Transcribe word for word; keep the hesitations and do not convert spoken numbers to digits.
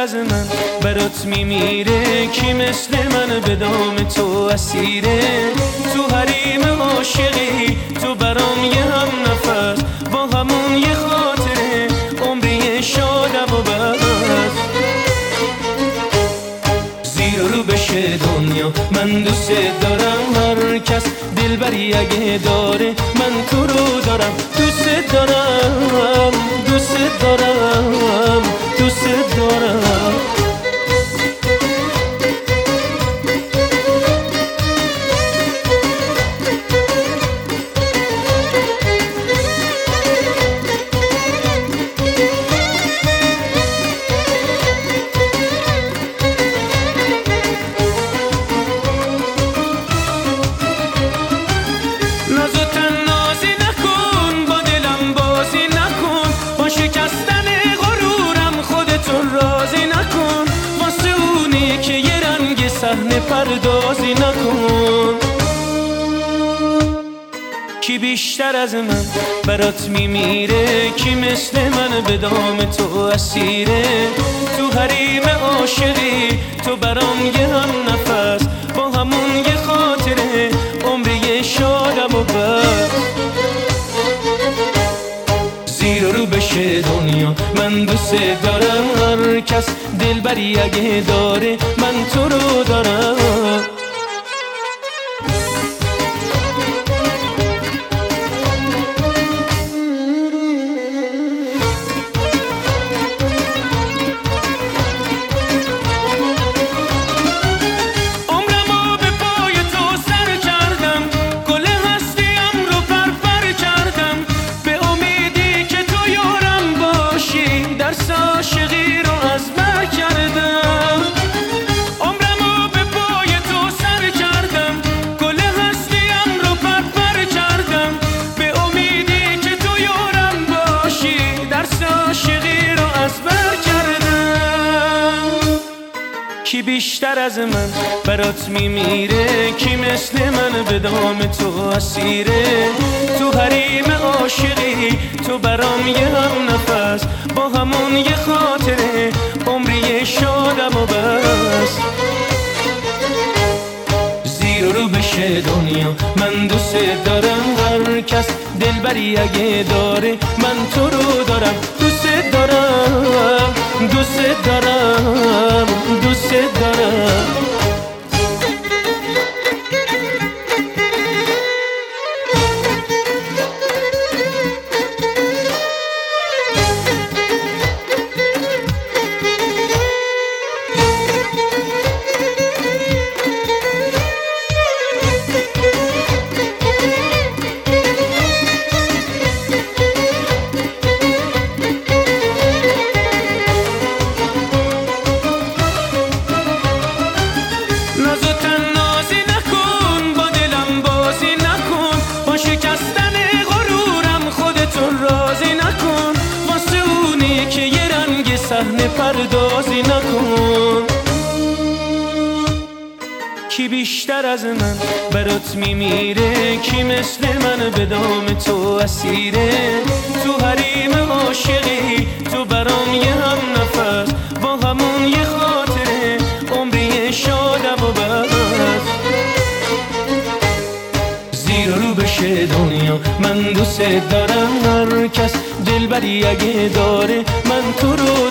از من برات میمیره، کی مثل من به دام تو اسیره. تو حریم عاشقی تو برام یه هم نفس، با همون یه خاطره عمری شادم و بس. زیر و رو بشه دنیا من دوست دارم، هر کس دلبری اگه داره من تو رو دارم. دوست دارم دوست دارم دوست دارم. صحنه پردازی نکن. کی بیشتر از من برات میمیره، کی مثل من به دام تو اسیره. تو حریم عاشقی تو برام یه هم نفس، با همون یه خاطره عمری شادم و بس. زیر و رو بشه دنیا من دوست دارم، هر کس دلبری اگه داره من تو رو دارم. کی بیشتر از من برات میمیره، کی مثل من به دام تو اسیره. تو حریم عاشقی تو برام یه هم نفس، با همون یه خاطره عمری شادم و بس. زیر و رو بشه دنیا من دوست دارم، هر کس دلبری اگه داره من تو رو دارم. دوست دارم دوست دارم دوست دارم. صحنه پردازی نکن. کی بیشتر از من برات میمیره، کی مثل من به دام تو اسیره. تو حریم عاشقی تو برام یه هم نفس، با همون یه خاطره عمری شادم و بس. زیر و رو بشه دنیا من دوست دارم، هر کس دلبری اگه داره من تو رو